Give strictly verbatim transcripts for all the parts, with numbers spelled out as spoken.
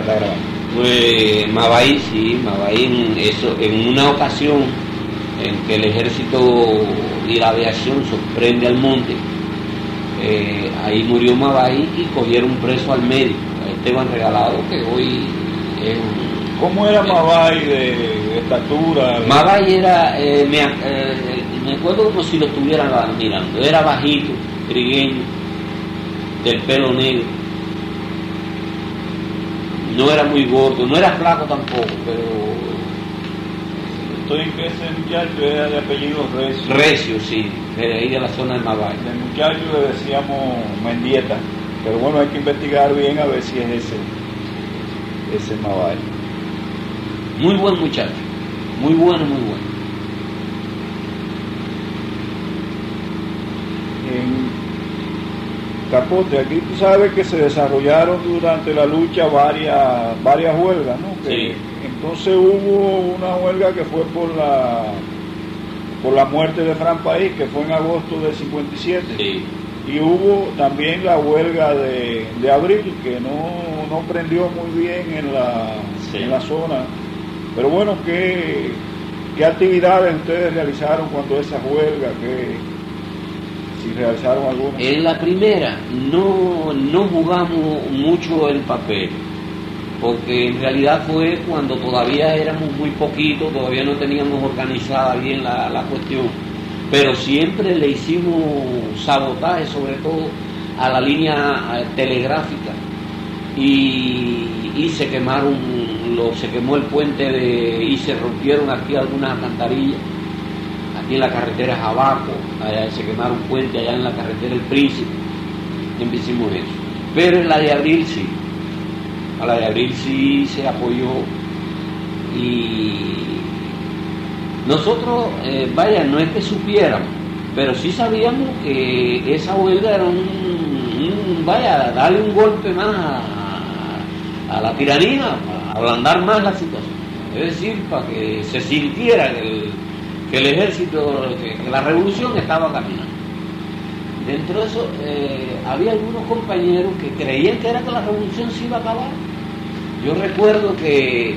está grabando. Pues Mabay, sí, Mabay en, eso, en una ocasión en que el ejército y la aviación sorprende al monte, eh, ahí murió Mabay y cogieron preso al médico, a Esteban Regalado, que hoy es un... ¿Cómo era Mabay de, de estatura? De... Mabay era, eh, me, eh, me acuerdo como si lo estuvieran mirando, era bajito, trigueño, del pelo negro, no era muy gordo, no era flaco tampoco, pero... Estoy que ese muchacho era de apellido Recio. Recio, sí, de ahí de la zona de Mabay. El muchacho le decíamos Mendieta, pero bueno, hay que investigar bien a ver si es ese, ese Mabay. Muy buen muchacho, muy bueno, muy bueno. En Capote, aquí tú sabes que se desarrollaron durante la lucha varias varias huelgas, ¿no? Que, sí. Entonces hubo una huelga que fue por la por la muerte de Fran País, que fue en agosto del cincuenta y siete. Sí. Y hubo también la huelga de, de abril, que no, no prendió muy bien en la, sí. en la zona. Pero bueno, ¿qué, qué actividades ustedes realizaron cuando esa huelga? ¿Qué, si realizaron alguna? En la primera no, no jugamos mucho el papel, porque en realidad fue cuando todavía éramos muy poquitos, todavía no teníamos organizada bien la, la cuestión, pero siempre le hicimos sabotaje, sobre todo a la línea telegráfica, y, y se quemaron, lo, se quemó el puente de, y se rompieron aquí algunas alcantarillas, aquí en la carretera Jabaco, allá se quemaron puentes allá en la carretera El Príncipe, siempre hicimos eso, pero en la de abril sí, a la de abril sí se apoyó, y nosotros, eh, vaya, no es que supiéramos, pero sí sabíamos que esa huelga era un, un vaya, darle un golpe más a, a la tiranía, para ablandar más la situación, es decir, para que se sintiera que el, que el ejército, que, que la revolución estaba caminando. Dentro de eso, eh, había algunos compañeros que creían que era que la revolución se iba a acabar. Yo recuerdo que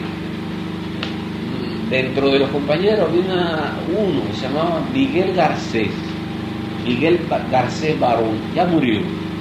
dentro de los compañeros había una, uno que se llamaba Miguel Garcés, Miguel Garcés Barón, ya murió.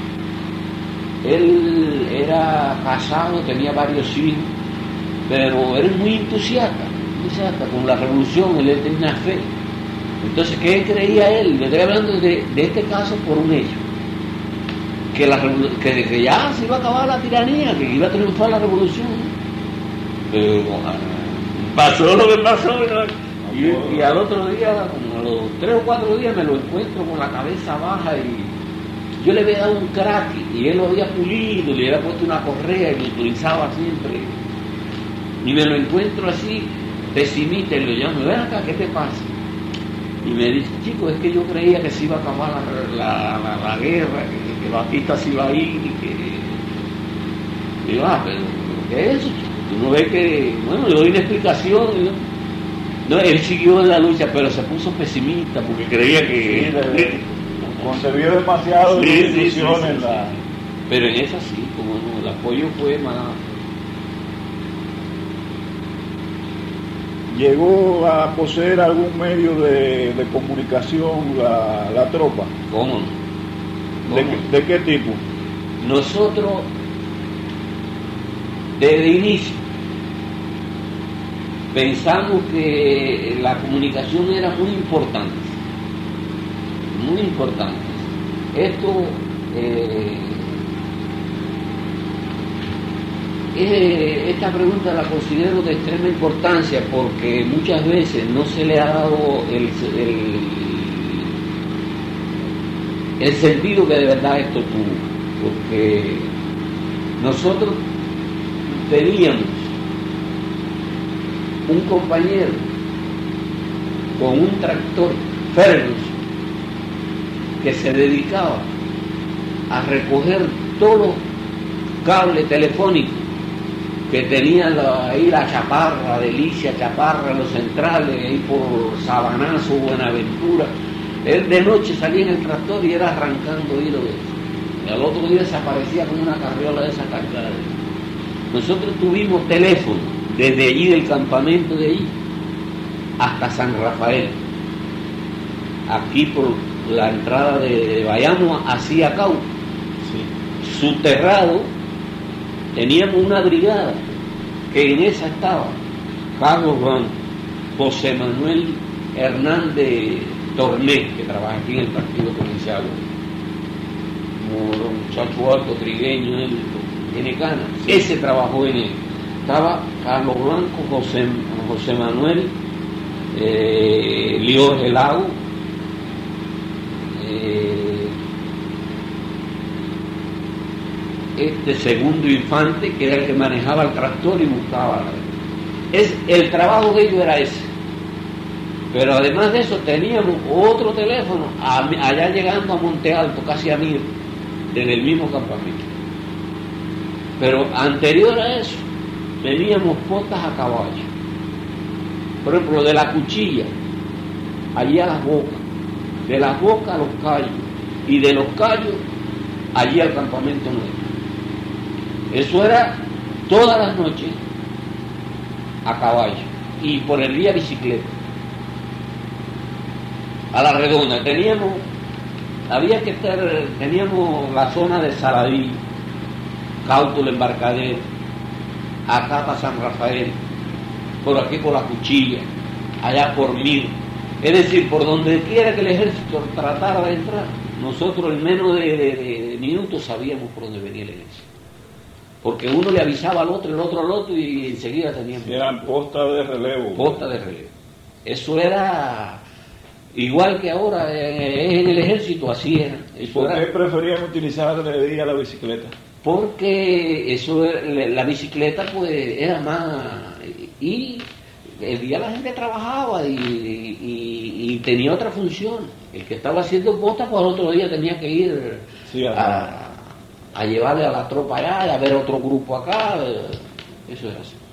Él era casado, tenía varios hijos, pero era muy entusiasta, entusiasta con la revolución, él tenía fe. Entonces, ¿qué creía él? Le estoy hablando de, de este caso por un hecho, que, la, que, que ya se iba a acabar la tiranía, que iba a triunfar la revolución. Pero, pasó lo que pasó, y, y al otro día, como a los tres o cuatro días, me lo encuentro con la cabeza baja, y yo le había dado un crack y él lo había pulido, le había puesto una correa y lo utilizaba siempre, y me lo encuentro así pesimista, y le llamo, ven acá, ¿qué te pasa? Y me dice, chico, es que yo creía que se iba a acabar la, la, la, la guerra, que, que Batista se iba a ir, y que... Y yo, ah, pero ¿qué es eso, chico? Tú no ves que, bueno, le doy una explicación, ¿no? No, él siguió en la lucha, pero se puso pesimista porque creía que... Sí, concebió demasiado sí, de sí, ilusión sí, sí, en la... sí. Pero en esa sí, como no, el apoyo fue más... ¿Llegó a poseer algún medio de, de comunicación la, la tropa? ¿Cómo no? ¿Cómo? ¿De, ¿De qué tipo? Nosotros, desde el inicio, pensamos que la comunicación era muy importante, muy importante. Esto eh, es, esta pregunta la considero de extrema importancia porque muchas veces no se le ha dado el, el, el sentido que de verdad esto tuvo, porque nosotros teníamos un compañero con un tractor Fergus que se dedicaba a recoger todos los cables telefónicos que tenía la, ahí la Chaparra, Delicia, Chaparra, los centrales, ahí por Sabanazo, Buenaventura. Él de noche salía en el tractor y era arrancando hilo de eso. Y al otro día desaparecía con una carriola de esa cargada. nosotros tuvimos teléfono desde allí del campamento de allí hasta San Rafael, aquí por la entrada de Bayamo hacia Cauca, sí. Subterrado. Teníamos una brigada que en esa estaba Carlos Blanco, José Manuel Hernández Torné, que trabaja aquí en el Partido Provincial, como un muchacho alto, trigueño, él tiene canas. Ese trabajó en él. Estaba Carlos Blanco, José, José Manuel, eh, Lío Lago, eh, este Segundo Infante, que era el que manejaba el tractor y buscaba. Es, el trabajo de ellos era ese. Pero además de eso teníamos otro teléfono a, allá llegando a Monte Alto, casi a Mir, desde el mismo campamento. Pero anterior a eso teníamos postas a caballo. Por ejemplo, de la Cuchilla, allí a las Bocas, de las Bocas a los Cayos, y de los Cayos allí al campamento nuevo. Eso era todas las noches a caballo y por el día bicicleta. A la redonda teníamos, había que estar, teníamos la zona de Saladí, Cauto, el Embarcadero, acá para San Rafael, por aquí por la Cuchilla, allá por Mir. Es decir, por donde quiera que el ejército tratara de entrar, nosotros en menos de, de, de minutos sabíamos por dónde venía el ejército. Porque uno le avisaba al otro, el otro al otro, y enseguida teníamos... Eran postas de relevo. Postas de relevo. Eso era igual que ahora eh, en el ejército, así era. Eso ¿Por qué era... preferían utilizar de día la bicicleta? Porque eso, la bicicleta pues era más... Y el día la gente trabajaba y, y, y tenía otra función. El que estaba haciendo postas, pues al otro día tenía que ir sí, a... a llevarle a la tropa allá, a ver otro grupo acá, eso es así.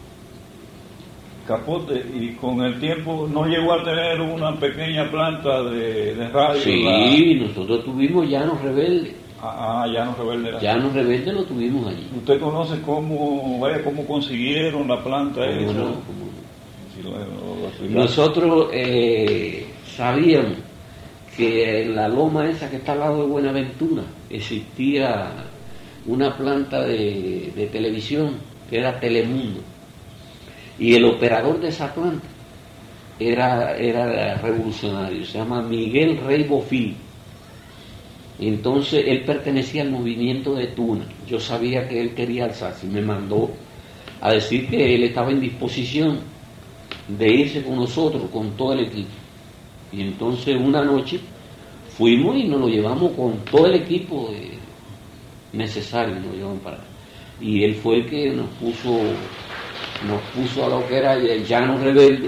Capote, y con el tiempo no llegó a tener una pequeña planta de, de radio. Sí, la... nosotros tuvimos Llanos Rebelde. Ah, ah Llanos Rebelde. Llanos Rebelde lo tuvimos allí. ¿Usted conoce cómo, vaya, cómo consiguieron la planta? ¿Cómo eso? no? ¿Cómo no? Si lo, lo nosotros eh, sabíamos que en la loma esa que está al lado de Buenaventura existía una planta de, de televisión que era Telemundo, y el operador de esa planta era, era revolucionario, se llama Miguel Rey Bofil. Entonces él pertenecía al movimiento de Tuna. Yo sabía que él quería alzarse y me mandó a decir que él estaba en disposición de irse con nosotros, con todo el equipo. Y entonces una noche fuimos y nos lo llevamos con todo el equipo de necesario, nos llevan para y él fue el que nos puso nos puso a lo que era el Llano Rebelde,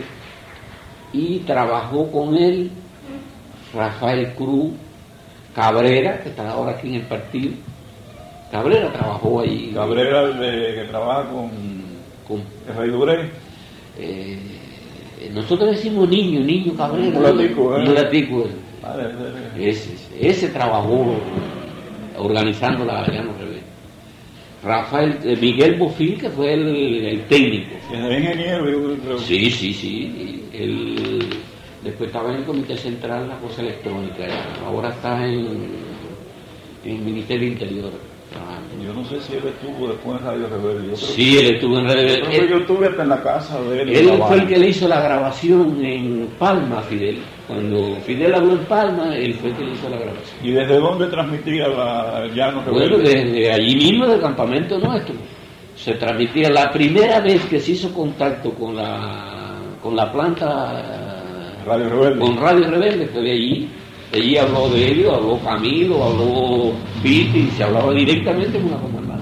y trabajó con él Rafael Cruz, Cabrera, que está ahora aquí en el partido. Cabrera trabajó ahí. Cabrera de, que trabaja con, con el Rey Duré. Eh, nosotros decimos niño, niño Cabrera. Un latico, ¿eh? Un latico. Vale, vale. Ese, ese trabajó organizando la Llano Rebelde. Rafael, eh, Miguel Bofil, que fue el, el técnico. ¿Es ingeniero? Yo creo. Sí, sí, sí. Él, después estaba en el Comité Central de la Cosa Electrónica. Ahora está en, en el Ministerio Interior. Yo no sé si él estuvo después en Radio Rebelde. Yo creo Sí, que... él estuvo en Radio Rebelde. Yo, creo que yo estuve hasta en la casa de él. Él fue el que le hizo la grabación en Palma, Fidel. Cuando Fidel habló en Palma, él fue el que le hizo la grabación. ¿Y desde dónde transmitía la Llano Rebelde? Bueno, desde allí mismo, del campamento nuestro. Se transmitía la primera vez que se hizo contacto con la con la planta Radio Rebelde. Con Radio Rebelde, fue de allí. De allí habló de ellos, habló Camilo, habló Piti, y se hablaba directamente con la comandancia.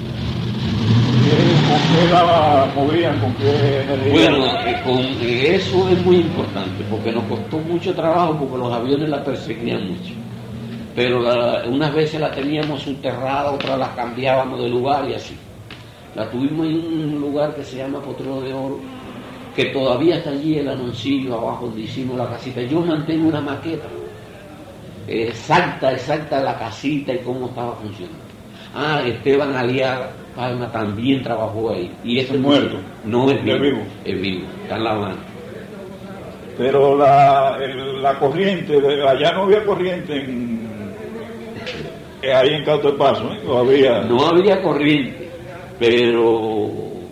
¿Con qué la movían? ¿Con qué energía? Bueno, eh, con, eh, eso es muy importante, porque nos costó mucho trabajo, porque los aviones la perseguían mucho. Pero la, unas veces la teníamos subterrada, otras la cambiábamos de lugar y así. La tuvimos en un lugar que se llama Potrero de Oro, que todavía está allí el anoncillo abajo donde hicimos la casita. Yo mantengo una maqueta exacta, exacta de la casita y cómo estaba funcionando. Ah, Esteban Aliaga Palma también trabajó ahí. Y eso es muerto. No es vivo, es vivo. Es vivo, está en La Habana. Pero la, el, la corriente, allá no había corriente en, ahí en Cauto de Paso, ¿eh? No había. No había corriente, pero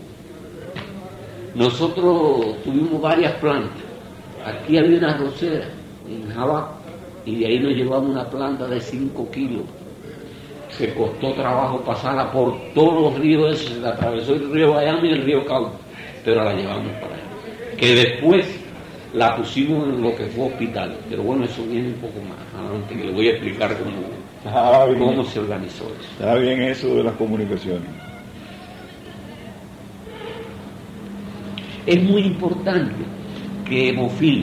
nosotros tuvimos varias plantas. Aquí había una arrocera en Jabá y de ahí nos llevamos una planta de cinco kilos que costó trabajo pasarla por todos los ríos esos, se la atravesó el río Bayamo y el río Cauto, pero la llevamos para allá. Que después la pusimos en lo que fue hospital, pero bueno, eso viene un poco más adelante, que le voy a explicar cómo, ah, cómo se organizó eso. Está bien eso de las comunicaciones. Es muy importante que Mofil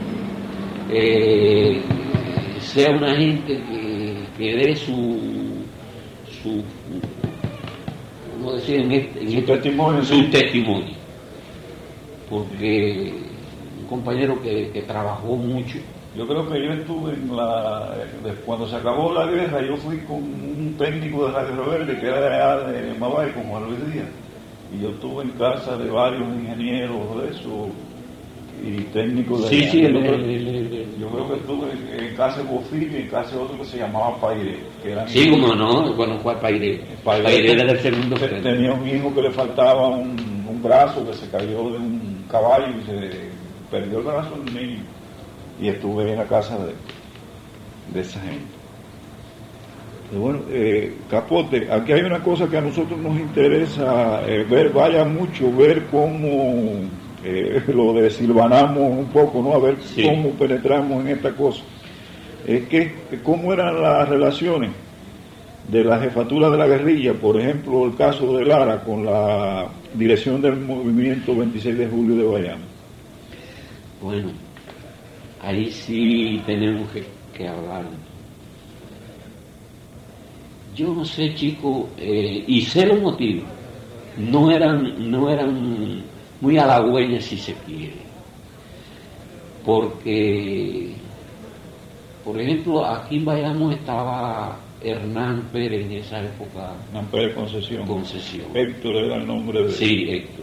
eh, sea una gente que, que dé su, su, ¿cómo decir? En este, en su este, testimonio, su sí. testimonio, porque un compañero que, que trabajó mucho. Yo creo que yo estuve en la, cuando se acabó la guerra, yo fui con un técnico de Radio Rebelde que era de Mabay, con Juan Luis Díaz, y yo estuve en casa de varios ingenieros de eso y técnicos de sí, allá. sí, yo, el, creo, el, el, el, yo creo que estuve en casa de Bofil y en casa de otro que se llamaba Paire, que eran sí, como no, bueno, fue Paire. Paire era del segundo frente. Tenía un hijo que le faltaba un, un brazo, que se cayó de un caballo y se perdió el brazo del niño, y estuve en la casa de, de esa gente. Pero bueno, eh, Capote, aquí hay una cosa que a nosotros nos interesa eh, ver, vaya mucho, ver cómo eh, lo desilvanamos un poco, ¿no? A ver sí. cómo penetramos en esta cosa. Es que, cómo eran las relaciones de la jefatura de la guerrilla, por ejemplo, el caso de Lara con la dirección del movimiento veintiséis de julio de Bayamo. Bueno, ahí sí tenemos que, que hablar. Yo no sé, chico, eh, y sé los motivos. No eran, no eran muy halagüeñas, si se quiere. Porque, por ejemplo, aquí en Bayamo estaba Hernán Pérez en esa época. Hernán Pérez Concesión. Concesión. Héctor era el nombre de... Sí, Héctor.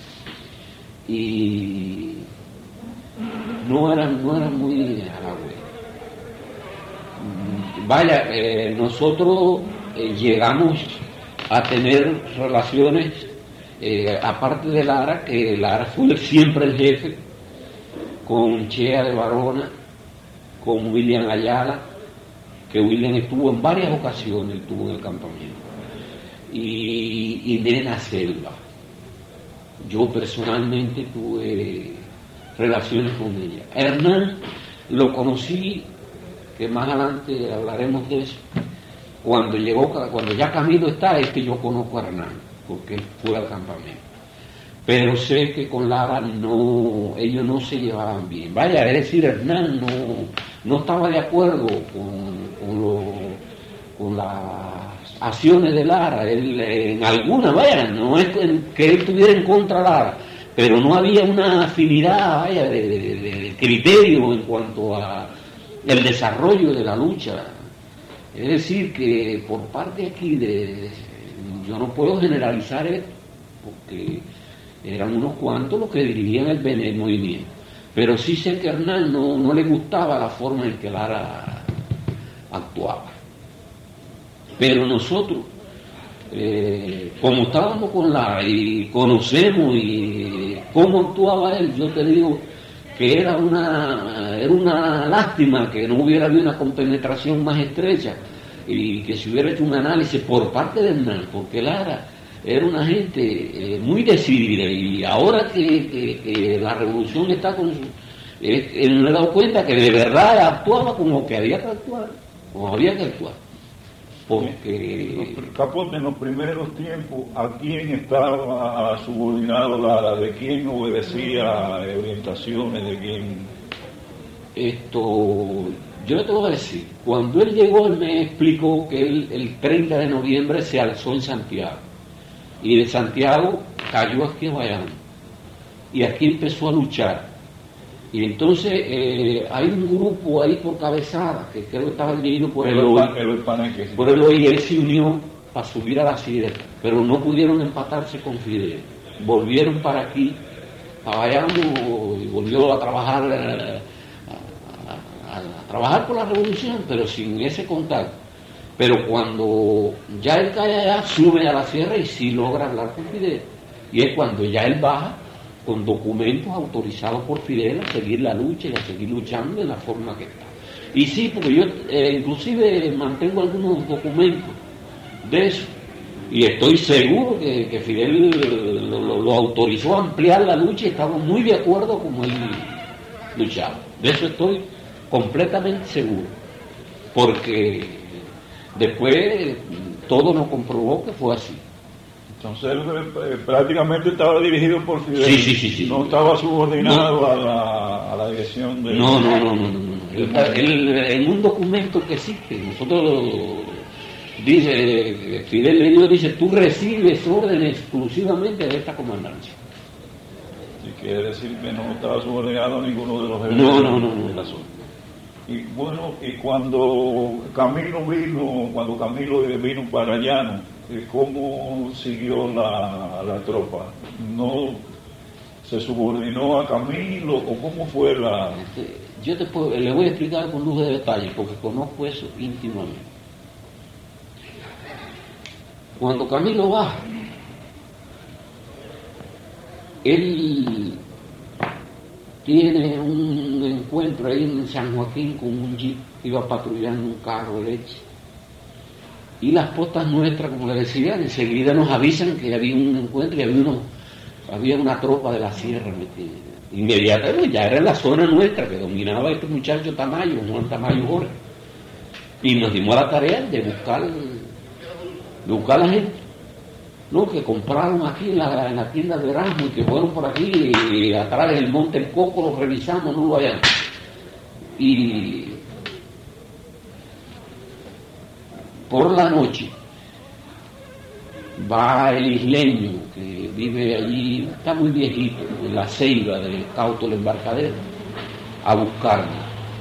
Y no eran, no eran muy halagüeñas. Vaya, eh, nosotros eh, llegamos a tener relaciones, eh, aparte de Lara, que Lara fue siempre el jefe, con Chea de Barona, con William Ayala, que William estuvo en varias ocasiones, estuvo en el campamento, y, y Nena Selva. Yo personalmente tuve relaciones con ella. Hernán lo conocí, que más adelante hablaremos de eso, cuando llegó, cuando ya Camilo está, es que yo conozco a Hernán, porque él fue al campamento. Pero sé que con Lara no, ellos no se llevaban bien. Vaya, es decir, Hernán no, no estaba de acuerdo con, con, lo, con las acciones de Lara, él, en algunas, vaya, no es que él estuviera en contra de Lara, pero no había una afinidad, vaya, de, de, de, de criterio en cuanto a el desarrollo de la lucha. Es decir, que por parte aquí de, de yo no puedo generalizar esto, porque eran unos cuantos los que dirigían el, el movimiento, pero sí sé que a Hernán no, no le gustaba la forma en que Lara actuaba. Pero nosotros, eh, como estábamos con Lara y conocemos y cómo actuaba él, yo te digo que era una, era una lástima que no hubiera habido una compenetración más estrecha y que se hubiera hecho un análisis por parte de Hernán, porque Lara era una gente eh, muy decidida, y ahora que, que, que la revolución está con su, eh, él me he dado cuenta que de verdad actuaba como que había que actuar, como había que actuar. Porque Capote, en los primeros tiempos, ¿a quién estaba subordinado Lara? ¿De quién obedecía orientaciones? ¿De quién? Esto, yo le tengo que decir, cuando él llegó, él me explicó que él, el treinta de noviembre se alzó en Santiago, y de Santiago cayó aquí a Bayamo, y aquí empezó a luchar. Y entonces eh, hay un grupo ahí por Cabezada, que creo que estaba dirigido por el, el, OI, el, el Paneque, sí. por el OI, y él se unió para subir a la sierra, pero no pudieron empatarse con Fidel. Volvieron para aquí, Bayamo, y volvió a trabajar, a, a, a trabajar por la revolución, pero sin ese contacto. Pero cuando ya él cae allá, sube a la sierra y sí logra hablar con Fidel. Y es cuando ya él baja con documentos autorizados por Fidel a seguir la lucha y a seguir luchando de la forma que está. Y sí, porque yo eh, inclusive mantengo algunos documentos de eso. Y estoy seguro que, que Fidel lo, lo, lo autorizó a ampliar la lucha y estamos muy de acuerdo con él luchaba. De eso estoy completamente seguro. Porque después todo nos comprobó que fue así. Entonces él eh, prácticamente estaba dirigido por Fidel. Sí, sí, sí, sí. No estaba subordinado no. a, la, a la dirección de... No, no, no, no, no. no. Él, él, en un documento que existe, nosotros, dice, Fidel le dice, tú recibes órdenes exclusivamente de esta comandancia. Y quiere decir que no estaba subordinado a ninguno de los jefes no, no, no, no. de la zona. Y bueno, y cuando Camilo vino, cuando Camilo vino para Llano, ¿cómo siguió la, la tropa? ¿No se subordinó a Camilo o cómo fue la...? Yo te puedo, le voy a explicar con lujo de detalle porque conozco eso íntimamente. Cuando Camilo va, él tiene un encuentro ahí en San Joaquín con un jeep, iba patrullando un carro de leche. Y las postas nuestras, como le decía, enseguida nos avisan que había un encuentro y había, uno, había una tropa de la sierra metida. Inmediatamente, ya era la zona nuestra que dominaba este muchacho Tamayo, Juan Tamayo Jorge. Y nos dimos a la tarea de buscar, de buscar a la gente, ¿no? Que compraron aquí en la, en la tienda de Erasmo y que fueron por aquí y atrás del Monte El Coco, lo revisamos, no lo hayan. Y por la noche va el isleño que vive allí, está muy viejito, en la ceiba del Cauto del Embarcadero, a buscarlo.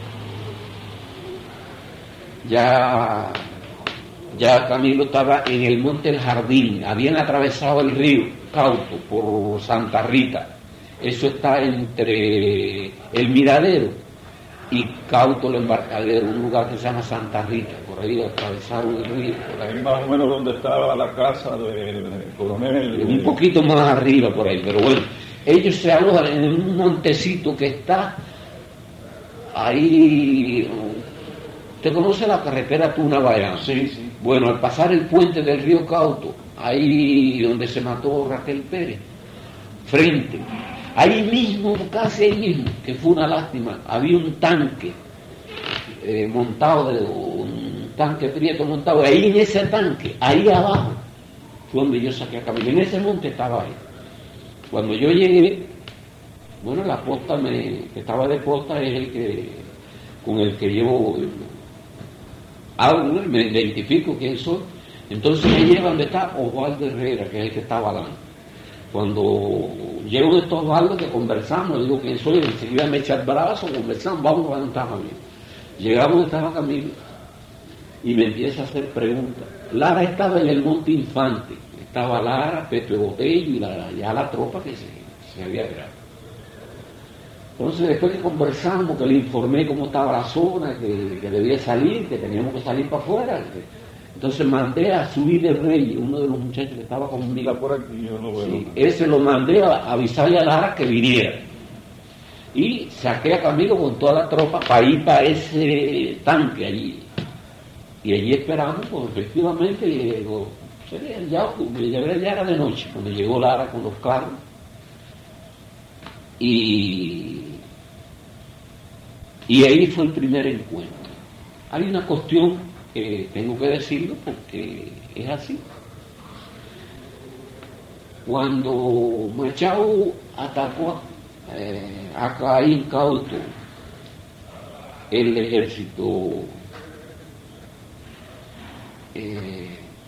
Ya, ya Camilo estaba en el Monte El Jardín, habían atravesado el río Cauto por Santa Rita, eso está entre el Miradero y Cauto el Embarcadero, un lugar que se llama Santa Rita, por ahí atravesaron el río. Por ahí más o menos donde estaba la casa del de coronel. Un poquito más arriba por ahí, pero bueno, ellos se alojan en un montecito que está ahí. ¿Usted conoce la carretera Tuna-Bayamo? Sí, sí. Bueno, al pasar el puente del río Cauto, ahí donde se mató Raquel Pérez, frente, ahí mismo, casi ahí mismo, que fue una lástima, había un tanque eh, montado, de, un tanque prieto montado, ahí en ese tanque, ahí abajo, fue donde yo saqué a Camilo, en ese monte estaba ahí. Cuando yo llegué, bueno, la posta me, que estaba de posta es el que, con el que llevo, hablo, me identifico quién soy, entonces me lleva donde está Osvaldo Herrera, que es el que estaba hablando. Cuando llego de estos Osvaldo que conversamos, le digo quién soy, enseguida me echa el brazo, conversamos, vamos a donde está Camilo. Llegamos donde estaba Camilo y me empieza a hacer preguntas. Lara estaba en el Monte Infante, estaba Lara, Petro Botello y la, ya la tropa que se, se había creado. Entonces después que conversamos, que le informé cómo estaba la zona, que, que debía salir, que teníamos que salir para afuera, que, entonces mandé a subir el Rey, uno de los muchachos que estaba conmigo. Está por aquí, yo lo veo. Sí, ese lo mandé a avisarle a Lara que viniera. Y saqué a Camilo con toda la tropa para ir para ese tanque allí. Y allí esperamos, pues efectivamente, llegó, ya, ya era de noche, cuando llegó Lara con los carros. Y, y ahí fue el primer encuentro. Hay una cuestión que tengo que decirlo porque es así. Cuando Machado atacó eh, acá en Cauto el ejército, eh,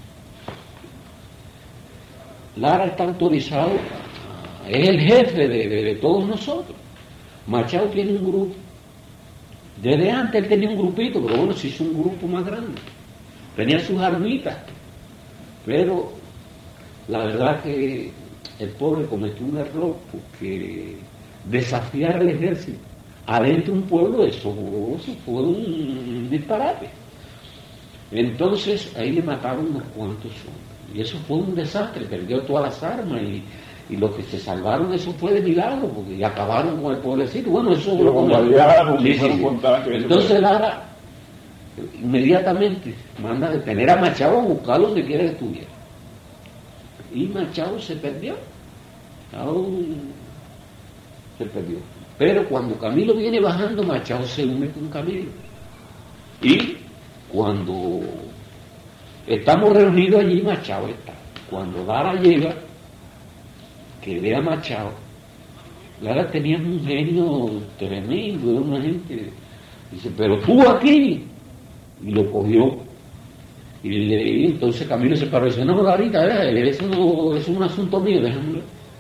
Lara está autorizado, es el jefe de, de, de todos nosotros. Machado tiene un grupo. Desde antes él tenía un grupito, pero bueno, se hizo un grupo más grande. Tenía sus armitas. Pero la verdad que el pobre cometió un error, porque desafiar al ejército adentro de un pueblo, eso, eso fue un disparate. Entonces ahí le mataron unos cuantos hombres, y eso fue un desastre, perdió todas las armas, y, y los que se salvaron, eso fue de milagro, porque acabaron con el pobrecito. Bueno, eso lo bombardearon. Sí, sí, sí. Entonces Lara inmediatamente manda detener a Machado, a buscarlo donde quiera que estuviera, y Machado se perdió. Machado se perdió. Pero cuando Camilo viene bajando, Machado se une con Camilo, y cuando estamos reunidos allí, Machado está. Cuando Lara llega, que ve a Machado, Lara tenía un genio tremendo, era una gente, dice, pero tú aquí, y lo cogió, y, le, y entonces Camilo se paró y dice, no, Larita, eh, eso no, es un asunto mío, déjame.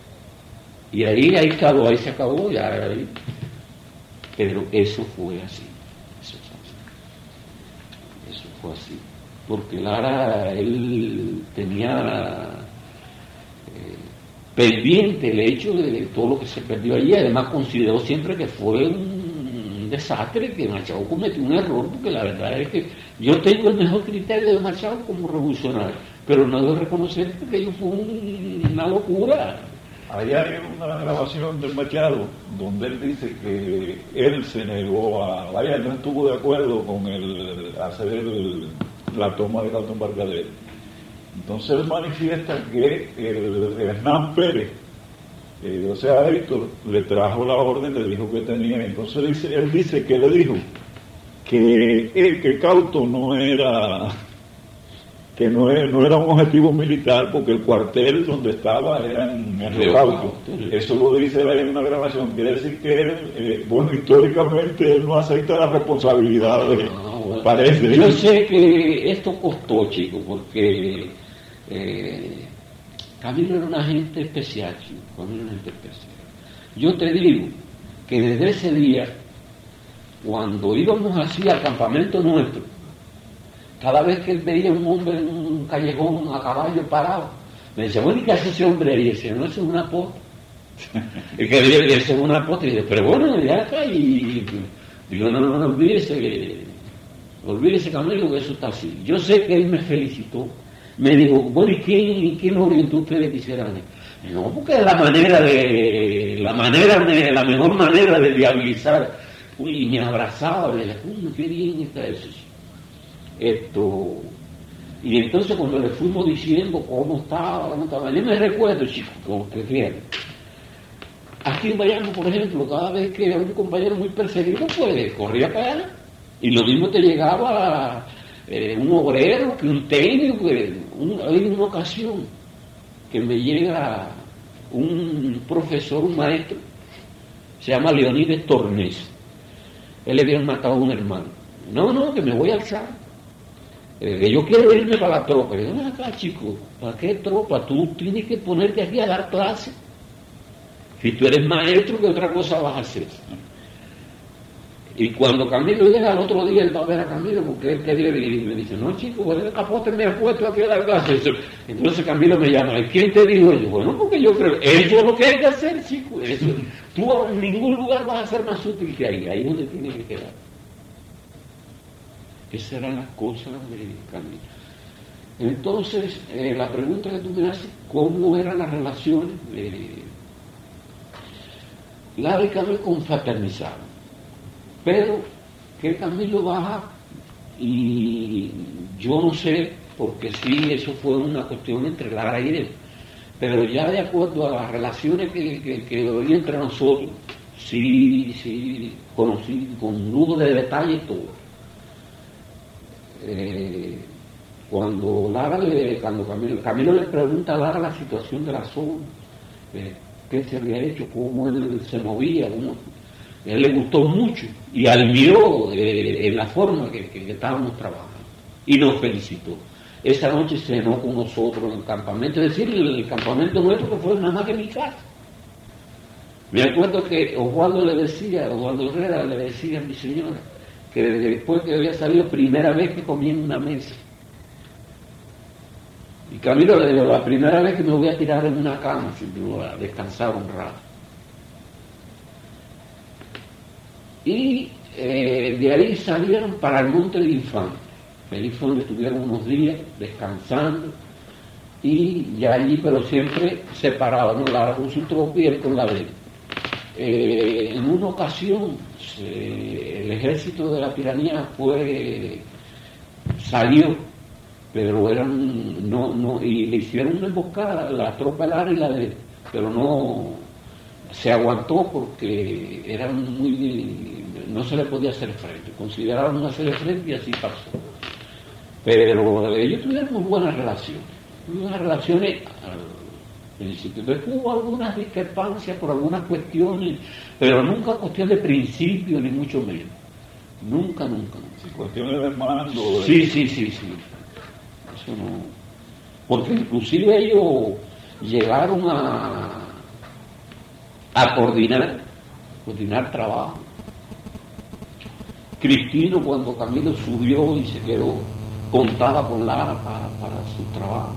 Y ahí, ahí acabó, ahí se acabó, ya, ahí. Pero eso fue así, eso fue así, eso fue así, porque Lara, él tenía eh, pendiente el hecho de todo lo que se perdió allí. Además consideró siempre que fue un desastre, que Machado cometió un error, porque la verdad es que yo tengo el mejor criterio de Machado como revolucionario, pero no debo reconocer que aquello fue un, una locura. Allá hay una grabación del Machado donde él dice que él se negó a, vaya, no estuvo de acuerdo con el hacer el, la toma de Alto Embarcadero. Entonces él manifiesta que el, el Hernán Pérez, eh, o sea, Héctor, le trajo la orden, le dijo que tenía. Entonces dice, él dice que le dijo que, eh, que Cauto no era... que no era, no era un objetivo militar, porque el cuartel donde estaba era en el Cauto. Eso lo dice él en una grabación. Quiere decir que él, eh, bueno, históricamente él no acepta la responsabilidad de, no, bueno, parece. Yo sé que esto costó, chico, porque eh, Camilo era una gente especial, chico. Camilo era una gente especial. Yo te digo que desde ese día, cuando íbamos así al campamento nuestro, cada vez que él veía un hombre en un callejón a caballo parado, me decía, bueno, ¿y qué hace ese hombre? Y decía, no, eso es una pota. Y que ese es una pota. Y dice, pero bueno, ya acá. Y digo, no, no, no, olvídese, olvídese, Camilo, que eso está así. Yo sé que él me felicitó. Me dijo, bueno, ¿y quién, quién lo orientó ustedes que hicieran? No, porque es la manera de, la manera de, la mejor manera de viabilizar. Uy, me abrazaba, me decía, uy, qué bien está eso. Esto, y entonces cuando le fuimos diciendo cómo estaba, cómo estaba, yo me recuerdo, chicos, como que quieran. Aquí en Bayamo, por ejemplo, cada vez que había un compañero muy perseguido, pues corría para allá. Y lo mismo te llegaba eh, un obrero, que un técnico, que un, hay una ocasión que me llega un profesor, un maestro, se llama Leonides Tornés. Él le habían matado a un hermano. No, no, que me voy a alzar. Que yo quiero irme para la tropa. Y yo, ven acá, chico, ¿para qué tropa? Tú tienes que ponerte aquí a dar clase. Si tú eres maestro, ¿qué otra cosa vas a hacer? Y cuando Camilo llega al otro día, él va a ver a Camilo, porque él quería ir, y me dice, no, chico, el capote me ha puesto aquí a dar clase. Entonces Camilo me llama, ¿y quién te dijo eso? Bueno, porque yo creo, eso es lo que hay que hacer, chico. Eso, tú en ningún lugar vas a ser más útil que ahí, ahí es donde tienes que quedar. Esas eran las cosas de Camilo. Entonces, eh, la pregunta que tú me haces, ¿cómo eran las relaciones? Eh, Lara y Camilo confraternizaron, pero que Camilo baja, y yo no sé, porque sí, eso fue una cuestión entre Lara y él, pero ya de acuerdo a las relaciones que, que, que había entre nosotros, sí, sí, conocí con lujo de detalle todo. Eh, cuando Lara le, cuando Camilo, Camilo le pregunta a Lara la situación de la zona, eh, qué se había hecho, cómo él se movía, cómo, él le gustó mucho y admiró eh, en la forma que, que, que estábamos trabajando y nos felicitó. Esa noche cenó con nosotros en el campamento, es decir, el, el campamento nuestro que fue nada más que mi casa. Me acuerdo que Osvaldo le decía, Osvaldo Herrera le decía a mi señora, que después que había salido, primera vez que comí en una mesa. Y Camilo le dijo, la primera vez que me voy a tirar en una cama, sin duda, a descansar un rato. Y eh, de ahí salieron para el Monte del Infante. Ahí fue donde estuvieron unos días descansando, y ya allí, pero siempre separados, ¿no? La con su tropa y él con la de él. Eh, en una ocasión, se, el ejército de la tiranía fue, salió, pero eran, no, no, y le hicieron una emboscada, la tropa Lara y la de él, pero no, se aguantó porque eran muy, no se le podía hacer frente, consideraban no hacer frente y así pasó. Pero ellos tuvieron muy buenas relaciones, muy buenas relaciones al principio. Después hubo algunas discrepancias por algunas cuestiones, pero nunca cuestión de principio, ni mucho menos. Nunca, nunca. Sí, cuestiones de mando. De... Sí, sí, sí, sí. Eso no. Porque inclusive ellos llegaron a, a coordinar, coordinar trabajo. Cristino, cuando Camilo subió y se quedó, contaba con Lara para, para su trabajo.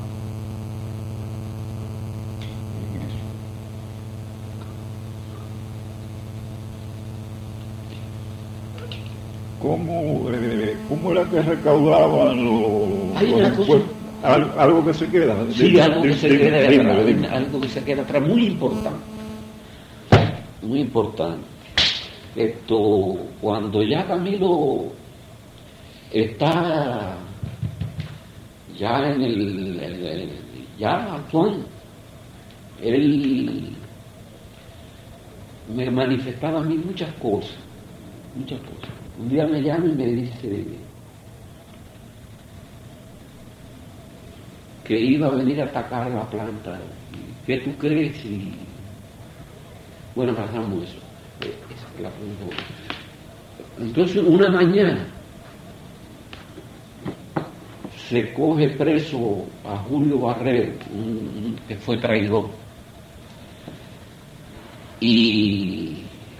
¿Cómo, eh, ¿Cómo era que recaudaban los, Hay los una cosa, Al, algo que se queda? Sí, de, algo de, que se de, queda de, atrás, de, de, algo que se queda atrás, muy importante, muy importante. Esto, cuando ya Camilo está ya en el, el, el ya actuando, él me manifestaba a mí muchas cosas, muchas cosas. Un día me llama y me dice que iba a venir a atacar la planta. ¿Qué tú crees? Y bueno, pasamos eso. Esa es la pregunta. Entonces, una mañana se coge preso a Julio Barrero, un, un, que fue traidor, y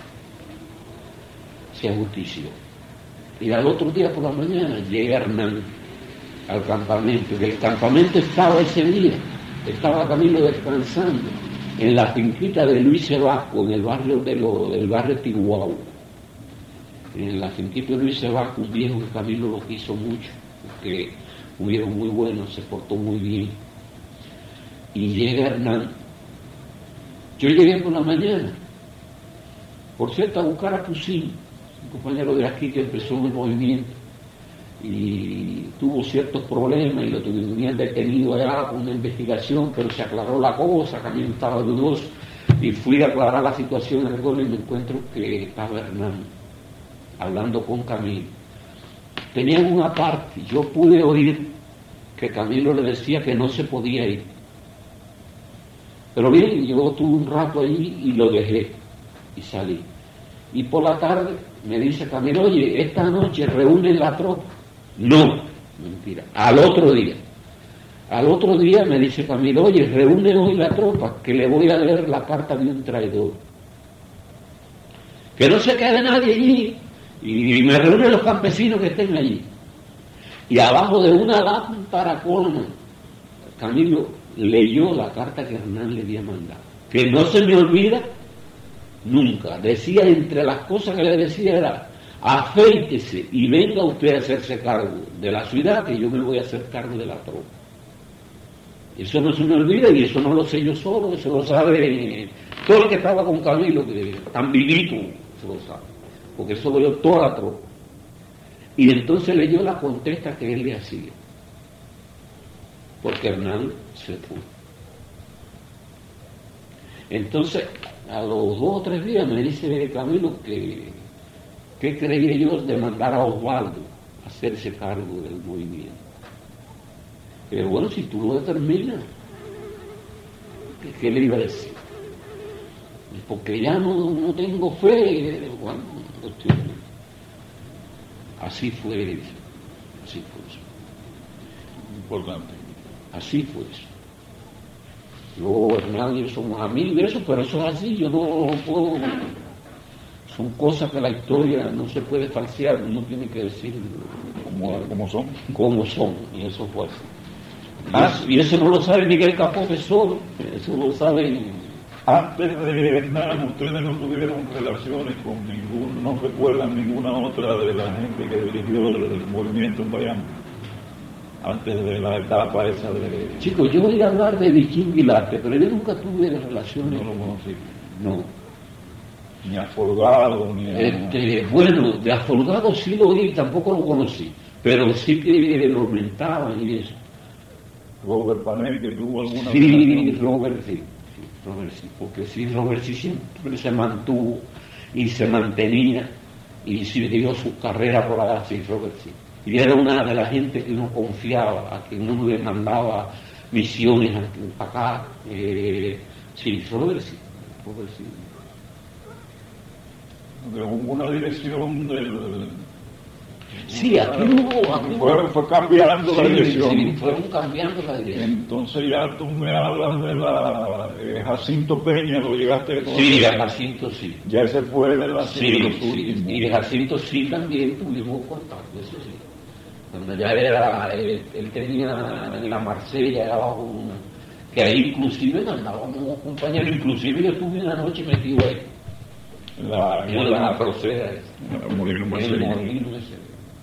se ajustició. Y al otro día por la mañana llega Hernán al campamento, que el campamento estaba ese día, estaba Camilo descansando en la finquita de Luis Sebasco, en el barrio de lo, del barrio Tiguau. En la finquita de Luis Sebasco, un viejo que Camilo lo quiso mucho, porque un viejo muy bueno, se portó muy bien. Y llega Hernán. Yo llegué por la mañana, por cierto, a buscar a Pusín, un compañero de aquí que empezó el movimiento, y tuvo ciertos problemas y lo tenían detenido allá con una investigación, pero se aclaró la cosa, Camilo estaba dudoso, y fui a aclarar la situación en el gol y me encuentro que estaba Hernán hablando con Camilo. Tenían una parte, yo pude oír que Camilo le decía que no se podía ir. Pero bien, yo tuve un rato ahí y lo dejé y salí. Y por la tarde me dice Camilo, oye, esta noche reúnen la tropa. No, mentira, al otro día. Al otro día me dice Camilo, oye, reúnen hoy la tropa, que le voy a leer la carta de un traidor. Que no se quede nadie allí. Y me reúnen los campesinos que estén allí. Y abajo de una lámpara colma, Camilo leyó la carta que Hernán le había mandado. Que no se me olvida nunca. Decía, entre las cosas que le decía era, afeítese y venga usted a hacerse cargo de la ciudad, que yo me voy a hacer cargo de la tropa. Eso no se me olvida, y eso no lo sé yo solo, eso lo sabe todo el que estaba con Camilo, que tan vivito, se lo sabe, porque eso lo oyó toda la tropa. Y entonces leyó la contesta que él le hacía, porque Hernán se fue. Entonces, a los dos o tres días me dice Camilo que qué creía yo de mandar a Osvaldo a hacerse cargo del movimiento. Pero bueno, si tú lo determinas, ¿qué, qué le iba a decir? Porque ya no, no tengo fe. Bueno, así fue, así fue eso. Importante. Así fue eso. Luego Hernán y yo somos amigos de eso, pero eso es así, yo no puedo. Son cosas que la historia no se puede falsear, uno tiene que decir como, como son. Como son, y eso fue así. Ah, y eso no lo sabe Miguel Capote solo, eso lo sabe. Antes de Vietnam, ustedes no tuvieron relaciones con ningún, no recuerdan ninguna otra de la gente que dirigió el movimiento en Bayamo, antes de la etapa esa de... Chicos, yo voy a hablar de Viking Vilarte, pero yo nunca tuve relaciones. No lo conocí. No. Ni a Folgado, ni a... Este, bueno, de a Folgado sí lo vi, tampoco lo conocí, pero sí que lo mentaban y eso. Robert Panel, que tuvo alguna... Sí, relación. Robert sí, sí, Robert sí, porque sí, Robert sí siempre se mantuvo y se mantenía y siguió su carrera por allá, sí, Robert sí. Y era una de las gente que uno confiaba, a quien uno le mandaba misiones acá, eh, sí, Robert sí, Robert sí. Hubo una dirección del... Sí, aquí hubo... Aquí hubo Fue, fue cambiando sí, la dirección. sí, fueron cambiando la dirección. Entonces ya tú me hablas de la de Jacinto Peña, lo llegaste a conocer. Sí, de Jacinto sí. Ya ese fue de la Sí, de los sí, últimos. y de Jacinto sí también tuvimos contacto, eso sí. Cuando ya era, él, él tenía en la Marsella, era un, que ahí inclusive andábamos como compañeros, inclusive yo estuve una noche metido ahí, La, en la proceda, la Molino en el Marcelino. molino ese.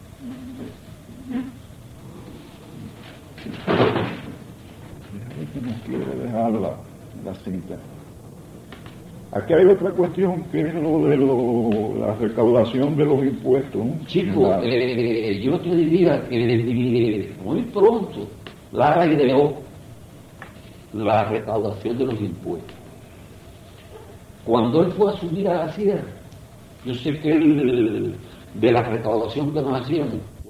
No quiere dejar la, la cinta. Aquí hay otra cuestión que es lo de lo, la recaudación de los impuestos, ¿no? Chico, La- eh, yo te diría que eh, muy pronto Lara ideó la recaudación de los impuestos. Cuando él fue a subir a la sierra, yo sé que él, de la recaudación que nos hacíamos,